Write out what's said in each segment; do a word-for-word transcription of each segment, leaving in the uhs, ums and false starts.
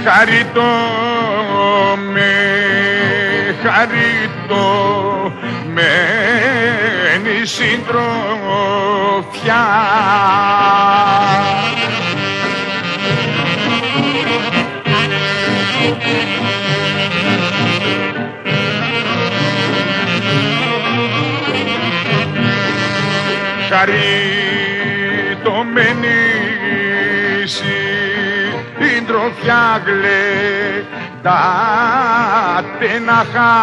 χαρίτω με χαρίτω μένει συντροφιά. Χαριτωμένη συντροφιά γλεντάτε να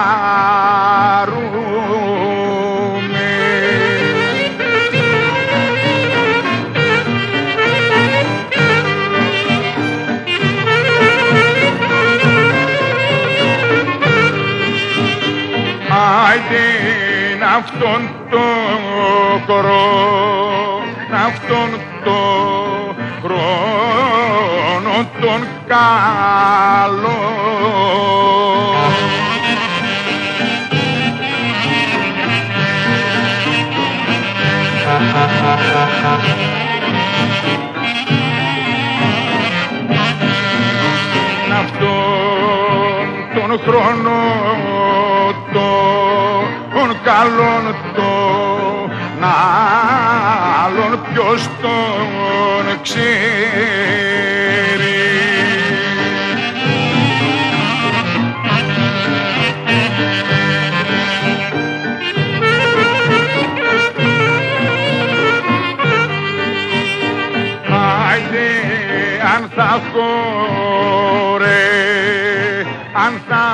χαρούμε. Άιντε αυτόν το χρόνο, αυτόν το χρόνο τον καλό. Αυτόν τον χρόνο τον καλόν τον άλλον ποιος τον ξέρει. Άιντε αν θα χωρέ, αν θα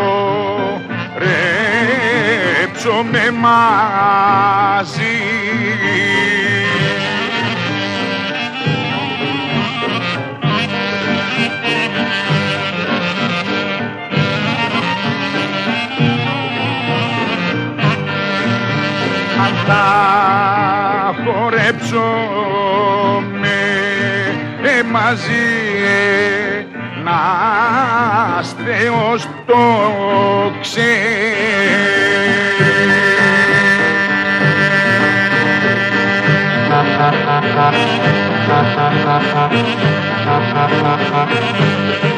χορέψουμε μαζί. Αν θα χορέψουμε μαζί, να είστε ως το ξέρει.